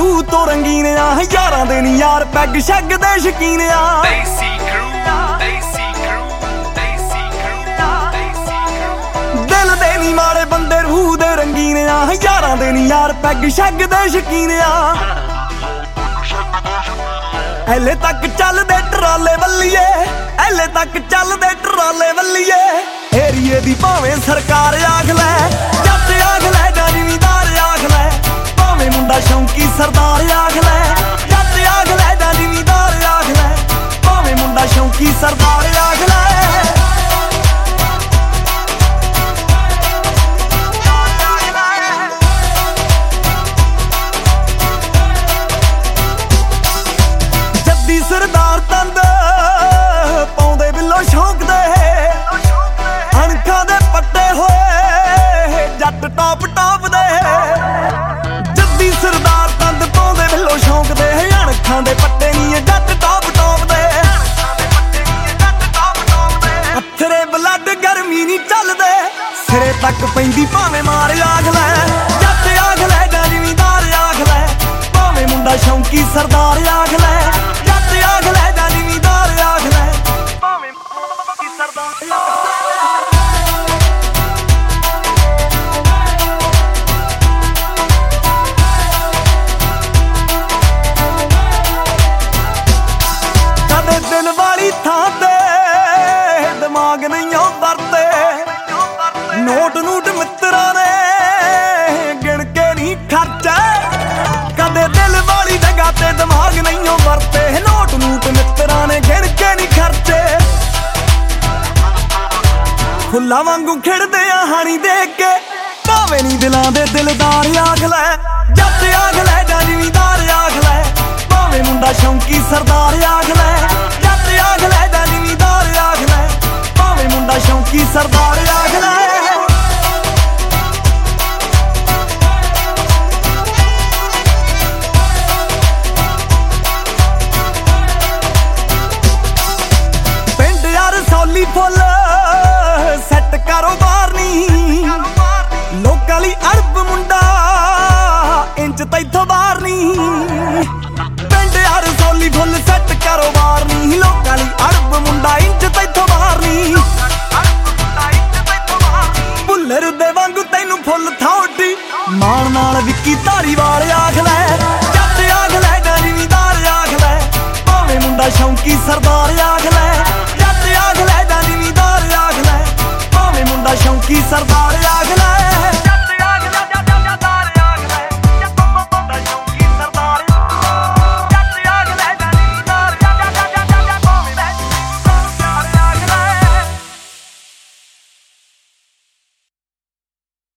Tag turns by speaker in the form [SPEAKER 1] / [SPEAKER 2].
[SPEAKER 1] ਰੂਹ ਤੋਂ ਰੰਗੀਨ ਆ, ਯਾਰਾਂ ਦੇ ਨੀ ਯਾਰ ਪੈਗ ਸ਼ੈਗ ਦੇ ਸ਼ਕੀਨ ਆ। ਦਿਲ ਦੇ ਨੀ ਮਾੜੇ ਬੰਦੇ ਰੂਹ ਦੇ ਰੰਗੀਨ ਆ, ਯਾਰਾਂ ਦੇ ਨੀ ਯਾਰ ਪੈਗ ਸ਼ੈਗ ਦੇ ਸ਼ਕੀਨ ਆ। ਐਲੇ ਤੱਕ ਚੱਲਦੇ ਟਰਾਲੇ ਵੱਲੀਏ, ਐਲੇ ਤੱਕ ਚੱਲਦੇ ਟਰਾਲੇ ਵੱਲੀਏ। ਏਰੀਏ ਦੀ ਭਾਵੇਂ ਸਰਕਾਰ ਆਖ ਲੈ, ਜੱਟ ਆਖ ਲੈ ਜਾਂ ਜ਼ਿਮੀਂਦਾਰ ਆਖ ਲੈ, ਭਾਵੇਂ ਮੁੰਡਾ ਸ਼ੌਂਕੀ ਸਰਦਾਰ ਆਖ ਲੈ, ਜੱਟ ਆਖ ਲੈ ਜਾਂ ਜ਼ਿਮੀਂਦਾਰ ਆਖ ਲੈ, ਭਾਵੇਂ ਮੁੰਡਾ ਸ਼ੌਂਕੀ ਸਰਦਾਰ ਆਖ ਲੈ। ਜੱਦੀ ਸਰਦਾਰ ਤੰਦ ਪਾਉਂਦੇ ਬਿੱਲੋ ਸ਼ੌਂਕ ਦੇ, ਅਣਖਾਂ ਦੇ ਪੱਟੇ ਹੋਏ ਜੱਟ ਟੌਪ ਟੌਪ ਦੇ। ਜੱਦੀ ਸਰਦਾਰ ਤੰਦ ਪਾਉਂਦੇ ਬਿੱਲੋ ਸ਼ੌਂਕ ਦੇ, ਅਣਖਾਂ ਦੇ ਪੱਟੇ ਨੀ ਜੱਟ ਟੌਪ ਟੌਪ ਦੇ। ਅੱਥਰੇ ਬਲੱਡ ਗਰਮੀ ਨੀ ਚੱਲਦੇ, ਸਿਰੇ ਤੱਕ ਪੈਂਦੀ ਭਾਵੇਂ ਮਾਰ ਆਖ ਲੈ, ਜੱਟ ਆਖ ਲੈ ਜਾਂ ਜ਼ਿਮੀਂਦਾਰ ਆਖ ਲੈ, ਭਾਵੇਂ ਮੁੰਡਾ ਸ਼ੌਂਕੀ ਸਰਦਾਰ ਆਖ ਲੈ, ਜੱਟ ਆਖ ਲੈ ਜਾਂ ਜ਼ਿਮੀਂਦਾਰ ਆਖ ਲੈ, ਭਾਵੇਂ ਸ਼ੌਂਕੀ ਸਰਦਾਰ ਆਖ ਲੈ। ਕਦੇ ਦਿਲ ਵਾਲੀ ਥਾਂ ਤੇ ਦਿਮਾਗ ਨਹੀਂ ਵਰਤੇ, ਨੋਟ ਨੂਟ ਮਿੱਤਰਾਂ ਨੇ ਗਿਣ ਕੇ ਨਹੀਂ ਖਰਚੇ। ਕਦੇ ਦਿਲ ਵਾਲੀ ਜਗ੍ਹਾ ਤੇ ਦਿਮਾਗ ਨਹੀਂ ਵਰਤੇ, ਨੋਟ ਨੂਟ ਮਿੱਤਰਾਂ ਨੇ ਗਿਣ ਕੇ ਨਹੀਂ ਖਰਚੇ। ਫੁੱਲਾਂ ਵਾਂਗੂ ਖਿੜਦੇ ਆ ਹਾਣੀ ਦੇਖ ਕੇ, ਭਾਵੇਂ ਨੀ ਦਿਲਾਂ ਦੇ ਦਿਲਦਾਰ ਆਖ ਲੈ, ਜੱਟ ਆਖ ਲੈ ਜਾਂ ਜ਼ਿਮੀਂਦਾਰ ਆਖ ਲੈ, ਭਾਵੇਂ ਮੁੰਡਾ ਸ਼ੌਂਕੀ ਸਰਦਾਰ ਆਖ ਲੈ, ਜੱਟ ਆਖ ਲੈ ਜਾਂ ਜ਼ਿਮੀਂਦਾਰ ਆਖ ਲੈ, ਭਾਵੇਂ ਮੁੰਡਾ ਸ਼ੌਂਕੀ ਸਰਦਾਰ ਆਖ ਲੈ। ਪਿੰਡ ਯਾਰ ਸੌਲੀ ਫੁੱਲ ਸੈੱਟ ਕਾਰੋਬਾਰ ਨੀ, ਲੋਕਾਂ ਲਈ ਅਰਬ ਮੁੰਡਾ ਇੰਚ ਤੈਥੋਂ ਬਾਹਰ ਨੀ। ਪਿੰਡ ਯਾਰ ਸੌਲੀ ਫੁੱਲ ਸੈੱਟ ਕਾਰੋਬਾਰ ਨੀ, ਲੋਕਾਂ ਲਈ ਅਰਬ ਮੁੰਡਾ ਇੰਚ ਤੈਥੋਂ ਬਾਹਰ ਨੀ। ਭੁੱਲਰ ਦੇ ਵਾਂਗੂ ਤੈਨੂੰ ਫੁੱਲ ਥਾਉਟੀ, ਮਾਣ ਨਾਲ ਵਿੱਕੀ ਧਾਰੀਵਾਲ ਆਖ ਲੈ, ਜੱਟ ਆਖ ਲੈ ਜਾਂ ਜ਼ਿਮੀਂਦਾਰ ਆਖ ਲੈ, ਭਾਵੇਂ ਮੁੰਡਾ ਸ਼ੌਂਕੀ ਸਰਦਾਰ ਆਖ ਲੈ, ਜੱਟ ਆਖ ਲੈ ਜਾਂ ਜ਼ਿਮੀਂਦਾਰ ਆਖ ਲੈ, ਭਾਵੇਂ ਮੁੰਡਾ ਸ਼ੌਂਕੀ ਸਰਦਾਰ।